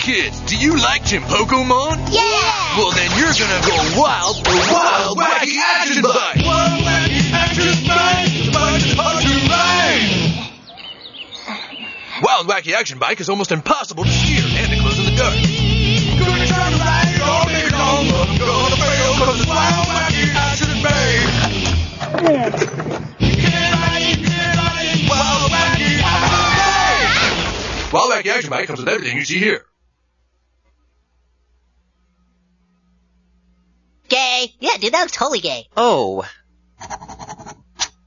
kids, do you like Chimpokomon? Yeah! Well, then you're gonna go wild for Wild Wacky Action Bike! Wild Wacky Action Bike! Bike hard to ride! Wild Wacky Action Bike is almost impossible to steer and to close in the dark. Gonna try to ride it all day long, but I'm gonna fail 'cause it's Wild Wacky Action Bike! You can't ride it, Wild Wacky Action Bike! Wild Wacky Action Bike comes with everything you see here. Gay. Yeah, dude, that was totally gay. Oh.